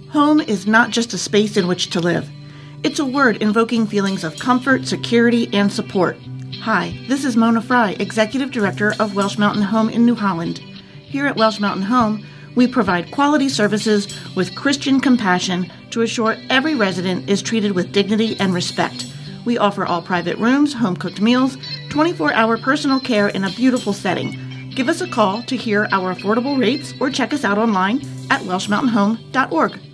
Home is not just a space in which to live. It's a word invoking feelings of comfort, security, and support. Hi, this is Mona Fry, Executive Director of Welsh Mountain Home in New Holland. Here at Welsh Mountain Home, we provide quality services with Christian compassion to assure every resident is treated with dignity and respect. We offer all private rooms, home-cooked meals, 24-hour personal care in a beautiful setting. Give us a call to hear our affordable rates or check us out online at welshmountainhome.org.